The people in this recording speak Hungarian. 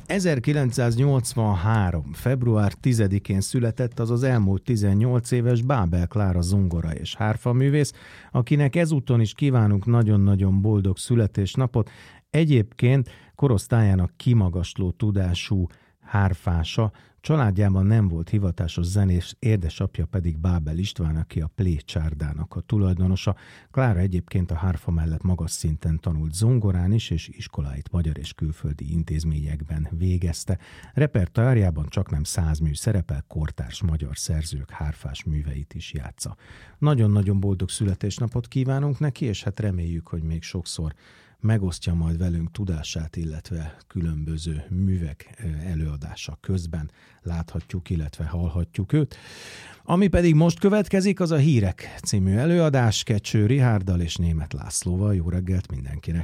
1983. február 10-én született az elmúlt 18 éves Bábel Klára zongora és hárfaművész, akinek ezúton is kívánunk nagyon-nagyon boldog születésnapot. Egyébként korosztályának kimagasló tudású hárfása, családjában nem volt hivatásos zenés, édesapja pedig Bábel István, aki a Plécsárdának a tulajdonosa. Klára egyébként a hárfa mellett magas szinten tanult zongorán is, és iskoláit magyar és külföldi intézményekben végezte. Repertoárjában csaknem 100 mű szerepel, kortárs magyar szerzők hárfás műveit is játsza. Nagyon-nagyon boldog születésnapot kívánunk neki, és hát reméljük, hogy még sokszor megosztja majd velünk tudását, illetve különböző művek előadása közben láthatjuk, illetve hallhatjuk őt. Ami pedig most következik, az a Hírek című előadás Kecső Richárddal és Németh Lászlóval. Jó reggelt mindenkinek!